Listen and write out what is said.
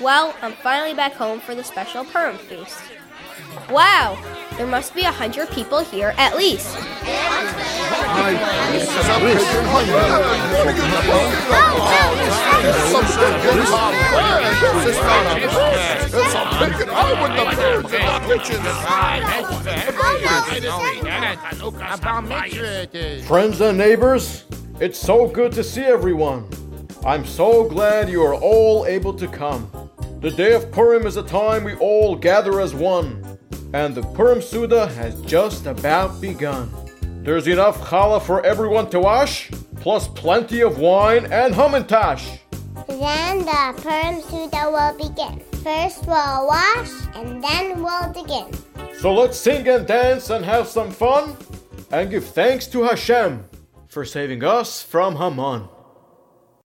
Well, I'm finally back home for the special Purim feast. Wow, there must be 100 people here at least. Friends and neighbors, it's so good to see everyone. I'm so glad you are all able to come. The day of Purim is a time we all gather as one, and the Purim Suda has just about begun. There's enough challah for everyone to wash, plus plenty of wine and hamantash. Then the Purim Suda will begin. First we'll wash, and then we'll begin. So let's sing and dance and have some fun, and give thanks to Hashem for saving us from Haman.